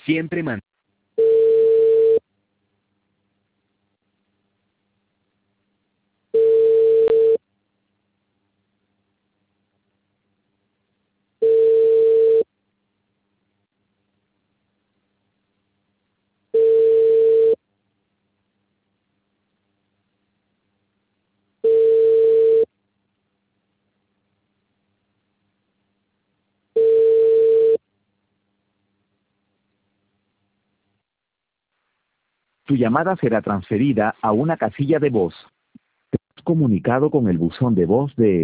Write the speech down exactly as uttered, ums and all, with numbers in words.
Siempre man. Tu llamada será transferida a una casilla de voz. Te has comunicado con el buzón de voz de